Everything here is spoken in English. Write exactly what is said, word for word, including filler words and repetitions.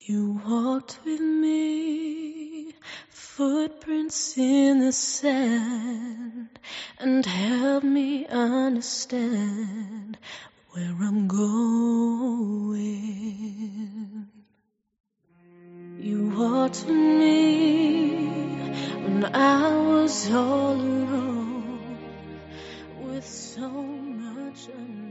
You walked with me, footprints in the sand, and helped me understand where I'm going. You walked with me when I was all alone, with so much unknown.